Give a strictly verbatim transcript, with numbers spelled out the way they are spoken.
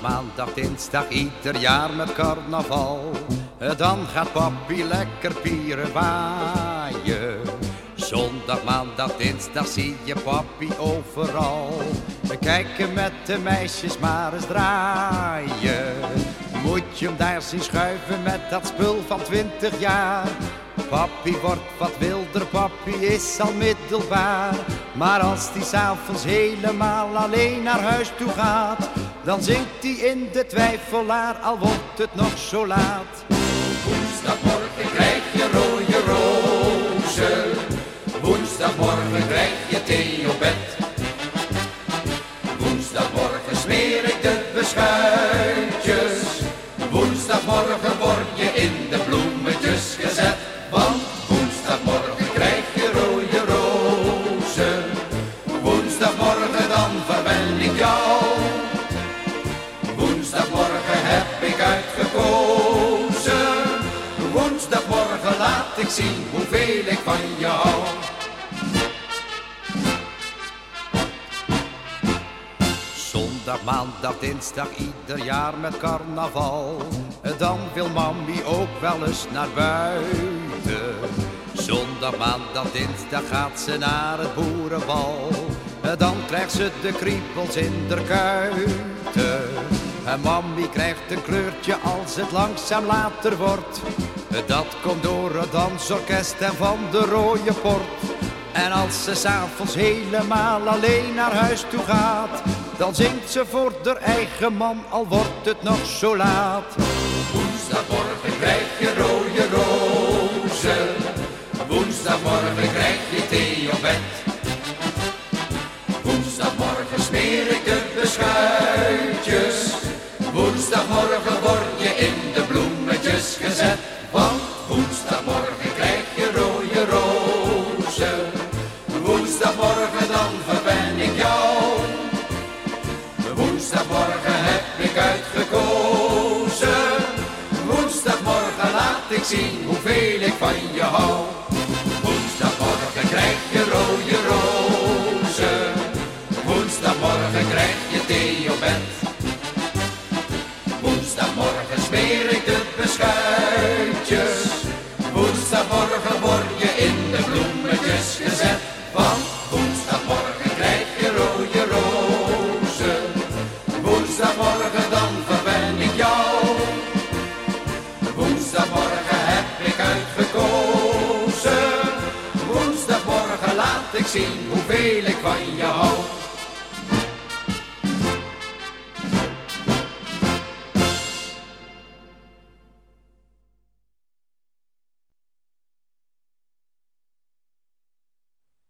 maandag, dinsdag, ieder jaar met carnaval. Dan gaat papi lekker pieren waaien. Zondag, maandag, dinsdag zie je papi overal. Kijken met de meisjes maar eens draaien. Moet je hem daar zien schuiven met dat spul van twintig jaar. Papi wordt wat wilder, papi is al middelbaar. Maar als die 's avonds helemaal alleen naar huis toe gaat, dan zingt hij in de twijfelaar, al wordt het nog zo laat. Woensdagmorgen krijg je rode rozen. Woensdagmorgen krijg je thee op bed. Woensdagmorgen smeer ik de beschuitjes. Woensdagmorgen word je in de bloemetjes gezet. Want woensdagmorgen krijg je rode rozen. Woensdagmorgen dan verwen ik jou. Woensdagmorgen heb ik uitgekozen. Woensdagmorgen laat ik zien hoeveel ik van je hou. Zondag, maandag, dinsdag, ieder jaar met carnaval. Dan wil mami ook wel eens naar buiten. Zondag, maandag, dinsdag gaat ze naar het boerenbal. Dan krijgt ze de kriebels in de kuiten. En mami krijgt een kleurtje als het langzaam later wordt. Dat komt door het dansorkest en van de rode port. En als ze 's avonds helemaal alleen naar huis toe gaat, dan zingt ze voor haar eigen man, al wordt het nog zo laat. Woensdagmorgen krijg je rode rozen. Woensdagmorgen krijg je thee op bed. Woensdagmorgen smeer ik de beschuitjes. Woensdagmorgen word je in de bloemetjes gezet. Want woensdagmorgen krijg je rode rozen. Woensdagmorgen dan verwen ik jou. Woensdagmorgen heb ik uitgekozen. Woensdagmorgen laat ik zien hoeveel ik van je hou. Woensdagmorgen krijg je rode rozen. Woensdagmorgen krijg je thee op bed. Woensdagmorgen smeer ik de beschuitjes. Woensdagmorgen word je in de bloemetjes gezet. Want woensdagmorgen krijg je rode rozen. Woensdagmorgen dan verwen ik jou. Woensdagmorgen heb ik uitgekozen. Woensdagmorgen laat ik zien hoeveel ik van je hou.